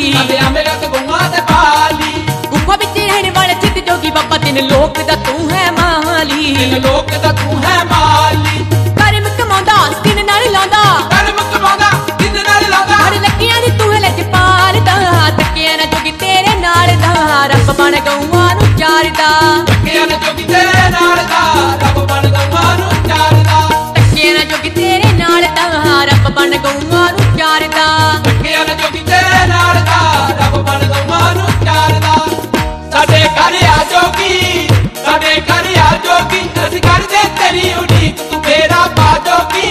सदिया मेरा तो गुआ ते बाली गुफा बिच रहने वाले सिद्ध जोगी बाबा तीन लोक दा तू है माली तीन लोक दा तू है माली कर्म कमांदा दिन नाल लांदा कर्म कमांदा दिन नाल लांदा हर लकियां दी तू है लजपाल दा तकिया ना जोगी तेरे नाल दा रब बन गऊआं नू चारदा तकिया ना जोगी तेरे नाल दा रब बन गऊआं नू चारदा तकिया ना जोगी तेरे नाल दा रब बन गऊआं नू चारदा तकिया ना जोगी तेरे नाल दा रब बन गऊआं नू चारदा साडे घर आ जोगी साडे घर आ जोगी असीं करदे तेरी उड़ीक तू मेरा पा जोगी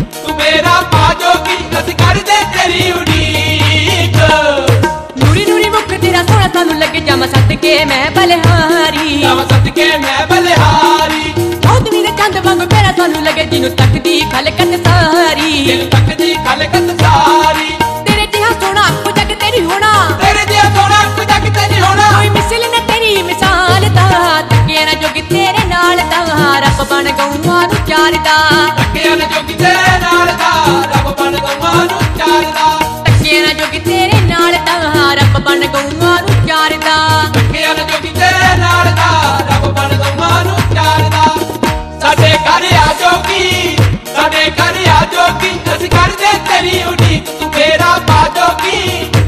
असीं करदे तेरी उड़ीक नूरी नूरी मुख तेरा सोहना सानू लगे जामा सदके मैं बलिहारी जामा सदके मैं बलिहारी चौधरी दे चंद वांग मेरा सानू लगे जिन्नू तकदी खलकत सारी जिन्नू तकदी खलकत सारी तेरे जिहा सोहना को जग तेरी होना तेरे जिहा सोहना को जग तेरी होना कोई मिसल न तेरी मिसाल दा तकिया ना जोगी तेरे नाल दा रब बन गऊआं नू चारदा तकिया ना जोगी तेरे नाल दा रब बन गऊआं नू चारदा तकिया ना जोगी तेरे नाल दा रब बन गऊआं नू चारदा तकिया ना जोगी तेरे नाल दा रब बन गऊआं नू चारदा साडे घर आ जोगी साडे घर आ जोगी असीं करदे तेरी उड़ीक तू मेरा पा जोगी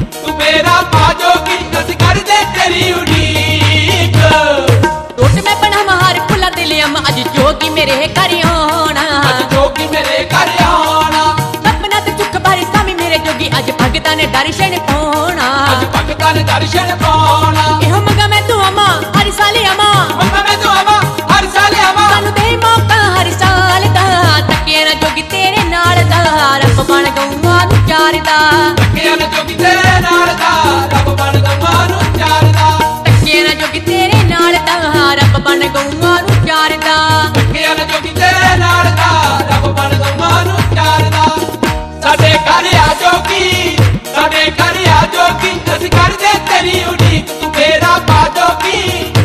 असीं करदे तेरी उड़ीक टोट मैं बना महार फुला ते लिया अज जोगी मेरे घर आना अज जोगी मेरे घर आना सपना ते चुक बारी सामी मेरे जोगी अज भगतां ने दर्शन पाना अज भगतां ने दर्शन पाना इहो मंगा मैं तू अमा हर साल अमा मंगा मैं तू अमा हर साल अमा सानू दे मौका हर साल दा तकिया ना जोगी तेरे नाल दा रब बन गऊआं नू चारदा तकिया ना जोगी तेरे नाल दा रब बन गऊआं नू चारदा तकिया ना जोगी तेरे नाल दा रब बन गऊआं नू चारदा तकिया ना जोगी तेरे नाल दा रब बन गऊआं नू चारदा साडे घर आ जोगी साडे घर आ जोगी असीं करदे तेरी उड़ीक तू मेरा पा जोगी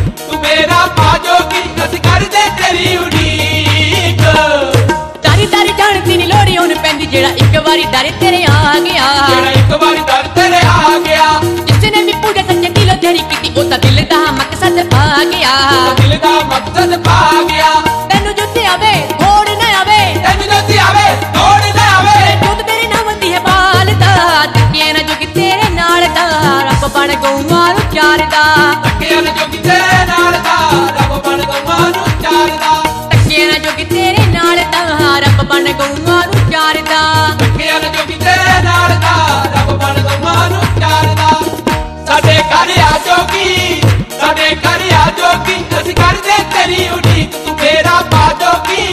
असीं करदे तेरी उड़ीक दारी दारी जानती नी लोड़ी हुण पैंदी जेड़ा एक वारी दर तेरे आ गया जेड़ा एक वारी दर तेरे आ गया जिसने भी पूजा सच्चे दिलों तेरी कीती ओ तां दिल दा मकसद पा गया दिल दा मकसद पा गया तैनू जुत्ते आवे होड़ ना आवे तैनू जुत्ते आवे होड़ ना आवे जुत तेरे नाम दी है बाल दा तकिया ना जोगी तेरे नाल दा रब बन गऊआं नू चारदा तकिया ना जोगी तेरे नाल दा रब बन गऊआं नू चारदा तकिया ना जोगी तेरे नाल दा रब बन गऊआं नू चारदा तकिया ना जोगी तेरे नाल दा रब बन गऊआं नू चारदा साडे घर आ जोगी साडे घर आ जोगी असीं करदे तेरी उड़ीक तू मेरा पा जोगी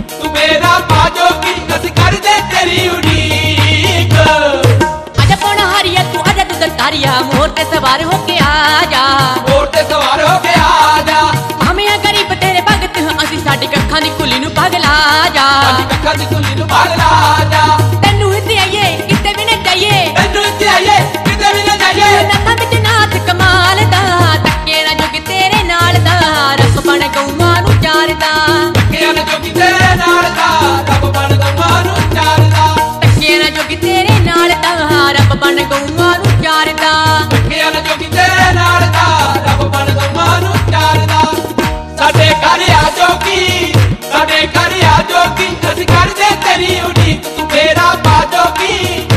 असीं करदे तेरी उड़ीक आजा पौना हारिया तू आजा तू दरकारिया मोर ते सवार होके आजा मोर ते सवार होके आजा हमें गरीब तेरे भगत हां असीं साडी कखां दी कुली नू पागला जा साडी कखां दी कुली नू पागला जा तैनू इत्थे आइए किते भी ना जाइए तैनू इत्थे आइए किते भी ना जाइए नथां विच नाथ कमाल दा तकिया ना जोगी तेरे नाल दा रब बन गऊआं नू चारदा तकिया ना जोगी तेरे नाल दा रब बन गऊआं नू चारदा तकिया ना जोगी तेरे नाल दा रब बन गऊआं नू चारदा तकिया ना जोगी तेरे नाल दा रब बन गऊआं नू चारदा साडे घर आ जोगी साडे घर आ जोगी असीं करदे तेरी उड़ीक तू मेरा पा जोगी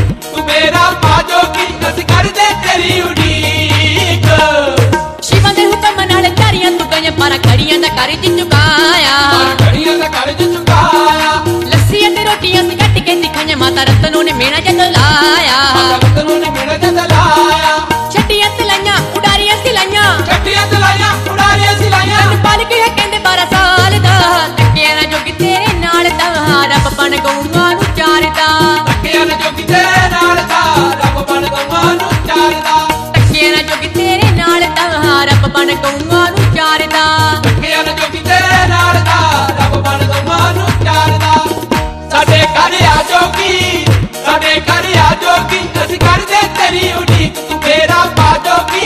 असीं करदे तेरी उड़ीक शिवां दे हुक्म नाल चारियां तू गईयां पारा घड़ियां दा कर्ज चुकाया घड़ियां दा कर्ज चुकाया लस्सी ते रोटियां सी कट के दिखाइयां माता रतनों ने मेरा जग लाया माता रतनों ने मेरा जग लाया छटियां सिलाइयां उडारियां सिलाइयां छटियां सिलाइयां उडारियां सिलाइयां पाल के कहंदे 12 साल दा तकिया ना जोगी तेरे नाल दा रब बन गऊआं नू चारदा तकिया ना जोगी तेरे नाल दा रब बन गऊआं नू चारदा तकिया ना जोगी तेरे नाल दा रब बन गऊआं नू चारदा तकिया ना जोगी तेरे नाल दा रब बन गऊआं नू चारदा साडे घर आ जोगी साडे घर आ जोगी असीं करदे तेरी उड़ीक तू मेरा पा जोगी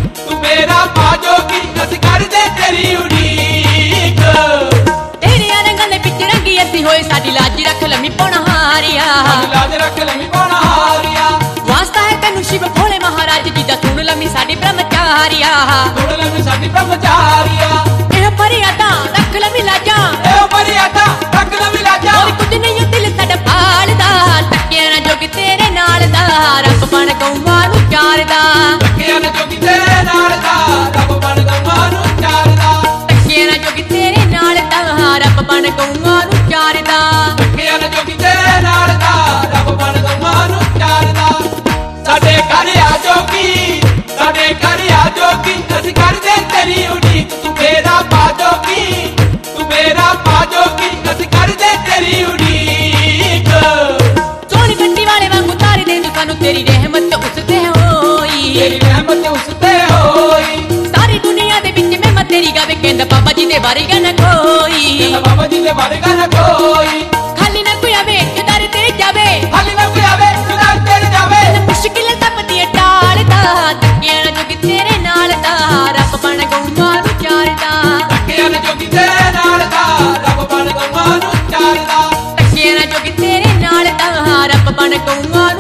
असीं करदे तेरी उड़ीक तेरे रंगां दे पिच रंगी असीं होए साडी लाज रख लम्मी पौना हारिया लाज रख लम्मी पौना हारिया वास्ता है तैनू शिव भोले महाराज ਚਾਰਿਆ ਸੁਣ ਲੈ ਵੇ ਸਾਡੀ ਬ੍ਰਹਮਚਾਰੀਆ ਇਹ ਮਰਿਆਦਾ ਰੱਖ ਲੈ ਮਿਲਾਜਾ ਇਹ ਮਰਿਆਦਾ ਰੱਖ ਲੈ ਮਿਲਾਜਾ ਹੋਰ ਕੁਝ ਨਹੀਂ ਦਿਲ ਸਾਡਾ ਪਾਲਦਾ ਟੱਕਿਆ ਨਾ ਜੋਗੀ ਤੇਰੇ ਨਾਲ ਦਾ ਰੱਬ ਬਣ ਗਊਆਂ ਨੂੰ ਚਾਰਦਾ ਟੱਕਿਆ ਨਾ ਜੋਗੀ ਤੇਰੇ ਨਾਲ ਦਾ ਰੱਬ ਬਣ ਗਊਆਂ ਨੂੰ ਚਾਰਦਾ ਟੱਕਿਆ ਨਾ ਜੋਗੀ ਤੇਰੇ ਨਾਲ ਦਾ ਰੱਬ ਬਣ ਗਊਆਂ ਨੂੰ ਚਾਰਦਾ ਟੱਕਿਆ ਨਾ ਜੋਗੀ ਤੇਰੇ ਨਾਲ ਦਾ ਰੱਬ ਬਣ ਗਊਆਂ ਨੂੰ ਚਾਰਦਾ ਸਾਡੇ ਘਰ ਆ ਜੋਗੀ ਸਾਡੇ ਘਰ ਆ ਜੋਗੀ ਅਸੀਂ ਕਰਦੇ ਤੇਰੀ ਉਡੀਕ ਤੂੰ ਮੇਰਾ ਪਾ ਜੋਗੀ ਤੂੰ ਮੇਰਾ ਪਾ ਜੋਗੀ ਅਸੀਂ ਕਰਦੇ ਤੇਰੀ ਉਡੀਕ ਸੋਹਣੀ ਗੱਡੀ ਵਾਲੇ ਵਾਂਗੂ ਤਾਰੇ ਦੇ ਤੂੰ ਸਾਨੂੰ ਤੇਰੀ ਰਹਿਮਤ ਉਸ ਤੇ ਹੋਈ ਤੇਰੀ ਰਹਿਮਤ ਉਸ ਤੇ ਹੋਈ ਸਾਰੀ ਦੁਨੀਆ ਦੇ ਵਿੱਚ ਮੈਂ ਤੇਰੀ ਗਾਵੇ ਕਹਿੰਦਾ ਬਾਬਾ ਜੀ ਦੇ ਬਾਰੇ ਗਾ ਨਾ ਕੋਈ ਕਹਿੰਦਾ ਬਾਬਾ ਜੀ ਦੇ ਬਾਰੇ ਗਾ ਨਾ ਕੋਈ ਖਾਲੀ ਨਾ ਕੋਈ ਆਵੇ ਜਦਾਰ ਤੇਰੇ ਜਾਵੇ ਹਾਲੀ ਨਾ ਕੋਈ ਆਵੇ ਜੁਦਾ ਤੇਰੇ ਜਾਵੇ ਮੁਸ਼ਕਿਲ ਸਭ ਦੀ ਟਾਲਦਾ ਤੱਕਿਆ ਨਾ ਜੋਗੀ ਤੇਰੇ ਨਾਲ ਦਾ ਰੱਬ ਬਣ ਗਊਆਂ ਨੂੰ ਚਾਰਦਾ ਟੱਕਿਆ ਨਾ ਜੋਗੀ ਤੇਰੇ ਨਾਲ ਦਾ ਰੱਬ ਬਣ ਗਊਆਂ ਨੂੰ ਚਾਰਦਾ ਤੱਕਿਆ ਨਾ ਜੋਗੀ ਤੇਰੇ ਨਾਲ ਦਾ ਰੱਬ ਬਣ ਗਊਆਂ